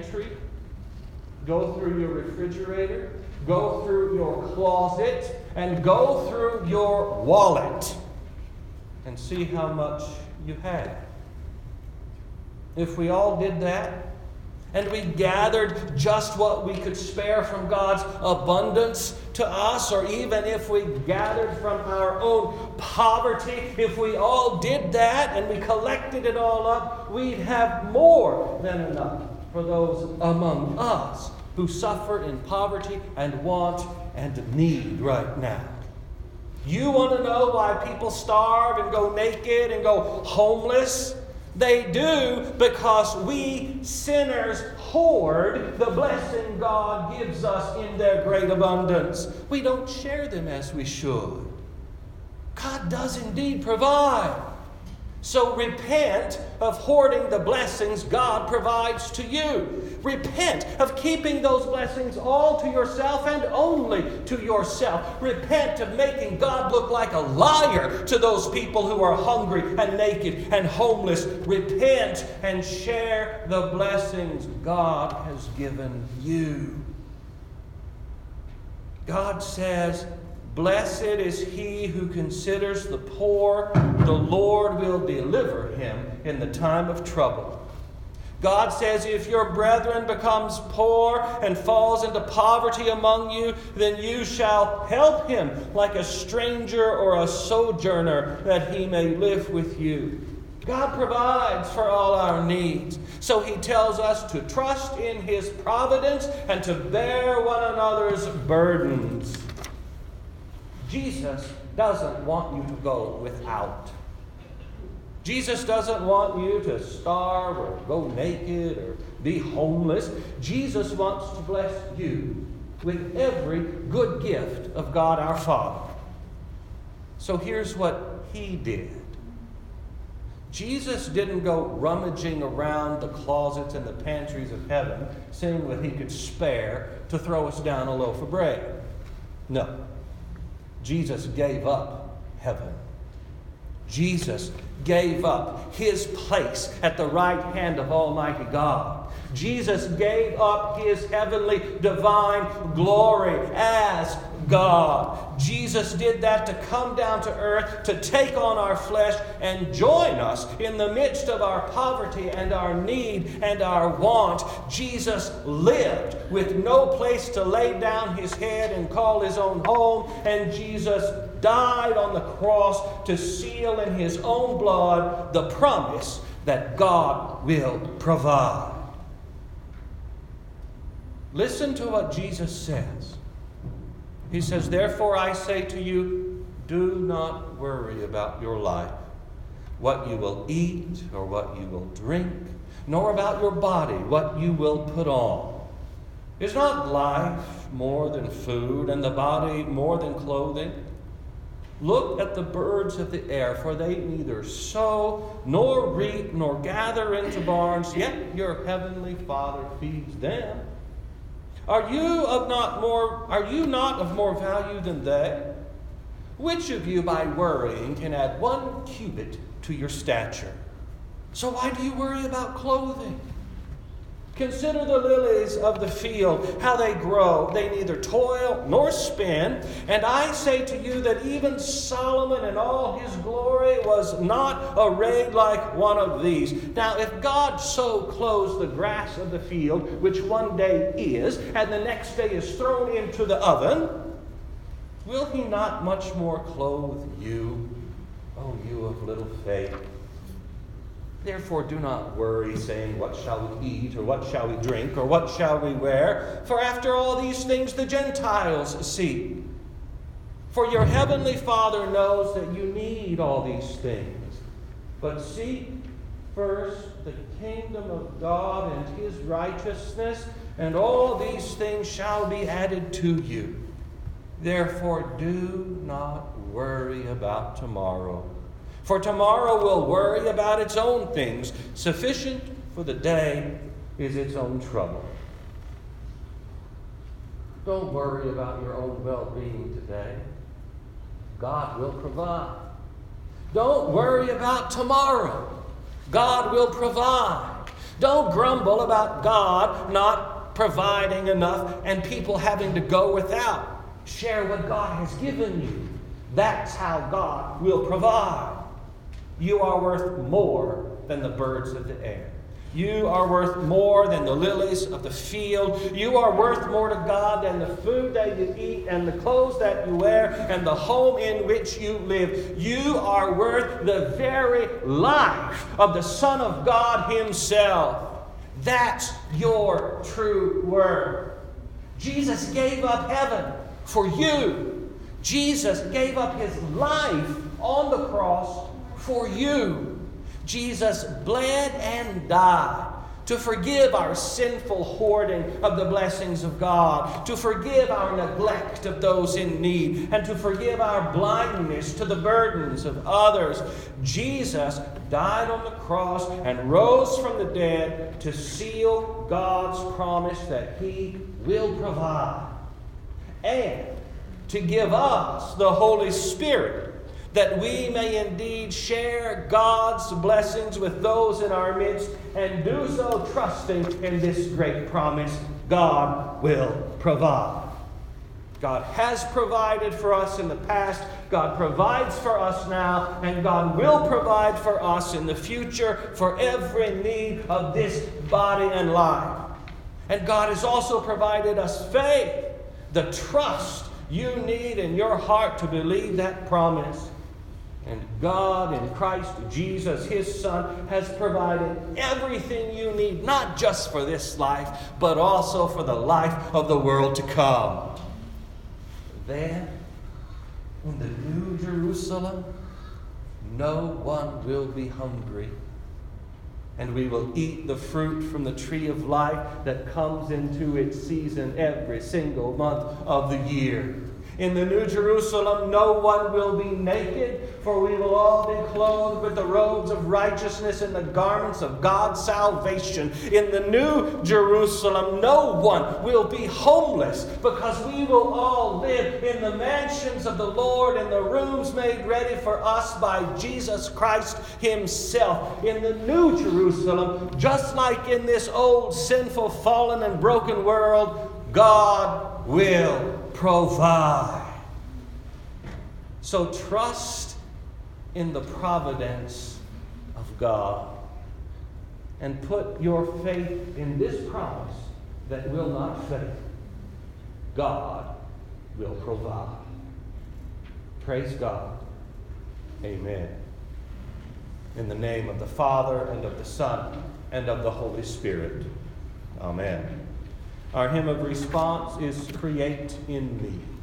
pantry, go through your refrigerator, go through your closet, and go through your wallet and see how much you have. If we all did that, and we gathered just what we could spare from God's abundance to us, or even if we gathered from our own poverty, if we all did that and we collected it all up, we'd have more than enough for those among us who suffer in poverty and want and need right now. You want to know why people starve and go naked and go homeless? They do because we sinners hoard the blessing God gives us in their great abundance. We don't share them as we should. God does indeed provide. So repent of hoarding the blessings God provides to you. Repent of keeping those blessings all to yourself and only to yourself. Repent of making God look like a liar to those people who are hungry and naked and homeless. Repent and share the blessings God has given you. God says, "Blessed is he who considers the poor. The Lord will deliver him in the time of trouble." God says, if your brethren becomes poor and falls into poverty among you, then you shall help him like a stranger or a sojourner, that he may live with you. God provides for all our needs. So he tells us to trust in his providence and to bear one another's burdens. Jesus doesn't want you to go without. Jesus doesn't want you to starve or go naked or be homeless. Jesus wants to bless you with every good gift of God our Father. So here's what he did. Jesus didn't go rummaging around the closets and the pantries of heaven, seeing what he could spare to throw us down a loaf of bread. No. Jesus gave up heaven. Jesus gave up his place at the right hand of Almighty God. Jesus gave up his heavenly divine glory as God. Jesus did that to come down to earth, to take on our flesh and join us in the midst of our poverty and our need and our want. Jesus lived with no place to lay down his head and call his own home, and Jesus died on the cross to seal in his own blood the promise that God will provide. Listen to what Jesus says. He says, "Therefore I say to you, do not worry about your life, what you will eat or what you will drink, nor about your body, what you will put on. Is not life more than food, and the body more than clothing? Look at the birds of the air, for they neither sow, nor reap, nor gather into barns, yet your heavenly Father feeds them. Are you not of more value than they? Which of you by worrying can add 1 cubit to your stature? So why do you worry about clothing? Consider the lilies of the field, how they grow. They neither toil nor spin. And I say to you that even Solomon in all his glory was not arrayed like one of these. Now, if God so clothes the grass of the field, which one day is, and the next day is thrown into the oven, will he not much more clothe you, O you of little faith? Therefore do not worry, saying, what shall we eat, or what shall we drink, or what shall we wear? For after all these things the Gentiles seek. For your heavenly Father knows that you need all these things. But seek first the kingdom of God and his righteousness, and all these things shall be added to you. Therefore do not worry about tomorrow. For tomorrow will worry about its own things. Sufficient for the day is its own trouble. Don't worry about your own well-being today. God will provide. Don't worry about tomorrow. God will provide. Don't grumble about God not providing enough and people having to go without. Share what God has given you. That's how God will provide. You are worth more than the birds of the air. You are worth more than the lilies of the field. You are worth more to God than the food that you eat and the clothes that you wear and the home in which you live. You are worth the very life of the Son of God Himself. That's your true worth. Jesus gave up heaven for you. Jesus gave up His life on the cross for you. Jesus bled and died to forgive our sinful hoarding of the blessings of God, to forgive our neglect of those in need, and to forgive our blindness to the burdens of others. Jesus died on the cross and rose from the dead to seal God's promise that He will provide, and to give us the Holy Spirit, that we may indeed share God's blessings with those in our midst, and do so trusting in this great promise: God will provide. God has provided for us in the past, God provides for us now, and God will provide for us in the future for every need of this body and life. And God has also provided us faith, the trust you need in your heart to believe that promise. And God in Christ Jesus, His Son, has provided everything you need, not just for this life, but also for the life of the world to come. Then, in the New Jerusalem, no one will be hungry, and we will eat the fruit from the tree of life that comes into its season every single month of the year. In the New Jerusalem, no one will be naked, for we will all be clothed with the robes of righteousness and the garments of God's salvation. In the New Jerusalem, no one will be homeless, because we will all live in the mansions of the Lord, in the rooms made ready for us by Jesus Christ Himself. In the New Jerusalem, just like in this old, sinful, fallen, and broken world, God will provide. So trust in the providence of God, and put your faith in this promise that will not fail: God will provide. Praise God. Amen. In the name of the Father, and of the Son, and of the Holy Spirit. Amen. Our hymn of response is "Create in Me."